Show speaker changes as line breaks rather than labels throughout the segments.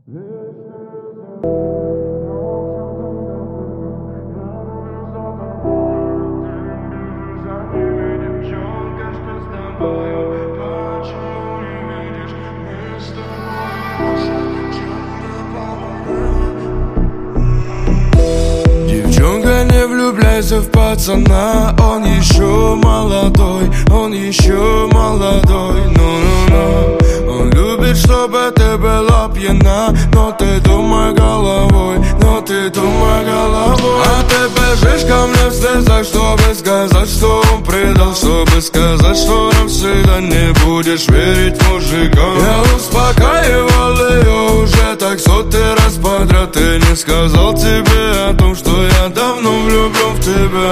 Девчонка, не влюбляйся в пацана, он еще молодой, он еще молодой, ну-ну-ну. Он любит, чтобы ты была пьяна, но ты думай головой, но ты думай головой. А ты бежишь ко мне в слезах, чтобы сказать, что он предал, чтобы сказать, что навсегда не будешь верить мужикам. Я успокаивал ее уже так сотый раз подряд, и не сказал тебе о том, что я давно влюблен в тебя.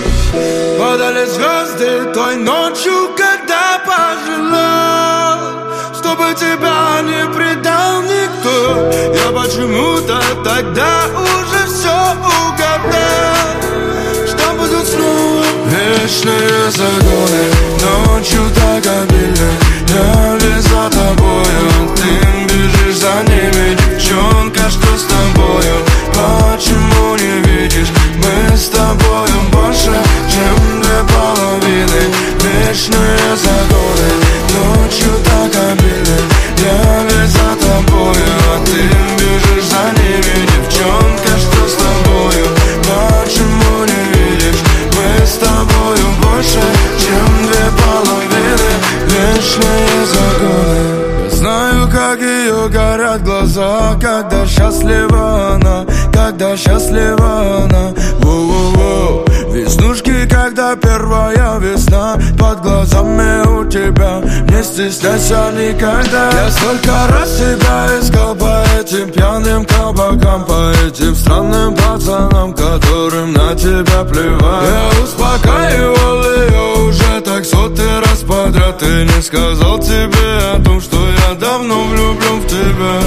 Падали звезды той ночью, когда пожелал, чтобы тебя не предал никто. Я почему-то тогда уже все угадал, что будут снова вечные загоны. Ночью так обильно, я весь за тобою, ты бежишь за ними, девчонка, что с тобою? Почему не видишь, мы с тобою больше, чем две половины. Вечные загоны, ночью так обильно, я весь за тобою, а ты бежишь за ними, девчонка, что с тобою? Почему не видишь, мы с тобою больше, чем две половины. Вечные загоны. Я знаю, как ее горят глаза, когда счастлива она, когда счастлива она. Воу-воу-воу. Веснушки, когда первая весна под глазами у тебя, не стесняйся никогда. Я столько раз тебя искал по этим пьяным кабакам, по этим странным пацанам, которым на тебя плевать. Я успокаивал ее уже так сотый раз подряд, и не сказал тебе о том, что я давно влюблен в тебя.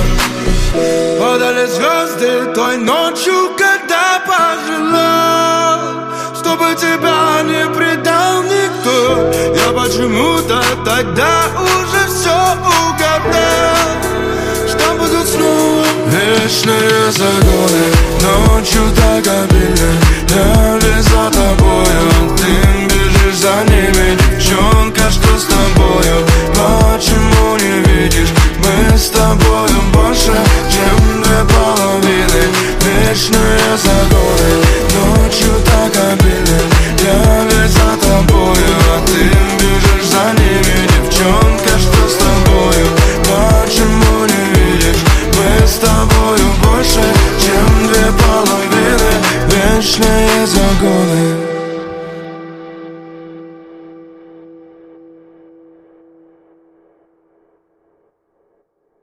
Падали звезды той ночью, когда пожелал, чтобы тебя не предал никто. Я почему-то тогда уже все угадал, что будут снова вечные загоны. Ночью так обильно, я весь за тобою, ты бежишь за ними, девчонка, что с тобою? Почему не видишь, мы с тобою больше, чем две половины. Вечные загоны, ночью так обильно, я весь за тобою, а ты бежишь за ними, девчонка, что с тобою? Почему не видишь, мы с тобою больше, чем две половины. Вечные загоны.